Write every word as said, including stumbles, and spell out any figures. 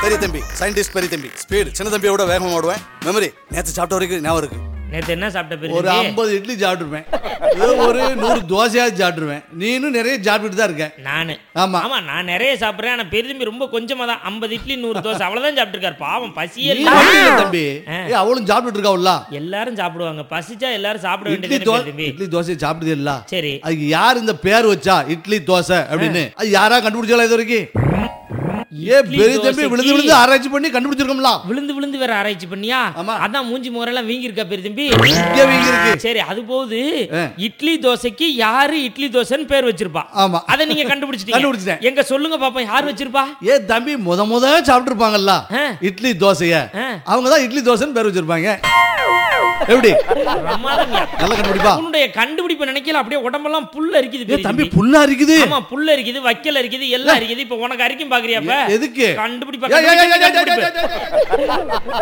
பெரிய தம்பி சயின்டிஸ்ட் பெரிய தம்பி ஸ்பீடு சின்ன தம்பியோட வேகமா ஓடுவேன் மெமரி நேத்து சாப்பிட்ட வரைக்கும் ஞாபகம் இருக்கு நேத்து என்ன சாப்பிட்ட பெரிய ஒரு ஐம்பது இட்லி சாப்பிட்டுருப்பேன் ஒரு நூறு தோசையாவது சாப்பிட்டுருவேன் நீனும் நிறைய சாப்பிட்டுட்டு தான் இருக்க நானு ஆமா ஆமா நான் நிறைய சாப்பிடுறேன் ஆனா பெரிய தம்பி ரொம்ப கொஞ்சமா தான் ஐம்பது இட்லி நூறு தோசை அவ்வளவுதான் சாப்பிட்டு இருக்காரு பாவம் பசியே நீ இல்ல மட்டும் இல்ல தம்பி ஏய் அவளும் சாப்பிட்டுட்டு இருக்காவுல்ல எல்லாரும் சாப்பிடுவாங்க பசிச்சா எல்லாரும் சாப்பிட இட்லி வேண்டியது தோசை தம்பி இட்லி தோசை சாப்பிடுது இல்ல சரி அதுக்கு யார் இந்த பேர் வச்சா இட்லி தோசை அப்படின்னு அது யாரா கண்டுபிடிச்சாலும் இது வரைக்கும் ஏ பெரிய தம்பி விழுந்து விழுந்து ஆராய்ச்சி பண்ணி கண்டுபிடிச்சிருக்கோம்ல விழுந்து விழுந்து வேற ஆராய்ச்சி பண்ணியா ஆமா. அதான் மூஞ்சி முகரெல்லாம் வீங்கி இருக்கா பெரிய தம்பி இங்கே வீங்கி இருக்கு சரி அது போகுது இட்லி தோசைக்கு யாரு இட்லி தோசைன்னு பேர் வச்சிருப்பா ஆமா அத நீங்க கண்டுபிடிச்சிட்டீங்க கண்டுபிடிச்சிட்டேன். எங்க சொல்லுங்க பாப்போம் யார் வச்சிருப்பா ஏ தம்பி முத முத சாப்பிட்டு இருப்பாங்கல்ல ஆ. இட்லி தோசைய ஆ. அவங்க தான் இட்லி தோசைன்னு பேர் வச்சிருப்பாங்க எப்படி பிரமாதம்யா. நல்ல கண்டுபிடிப்பா உன்னுடைய கண்டுபிடிப்பு நினைக்கல அப்படியே உடம்பெல்லாம் புல்ல இருக்குது ஏ பெரிய தம்பி தம்பி. புல்லா இருக்குது ஆமா புல்ல இருக்குது வைக்கல இருக்குது எல்லாம் இருக்குது இப்ப உனக்கு அரிக்கும் பாக்குறியா இப்ப எதுக்கு கண்டுபிடிப்பா ஏய், ஏய், ஏய், ஏய், கண்டுபிடிப்பு, ஏய், ஏய், கண்டுபிடிப்பு. ஏய், ஏய், ஏய்.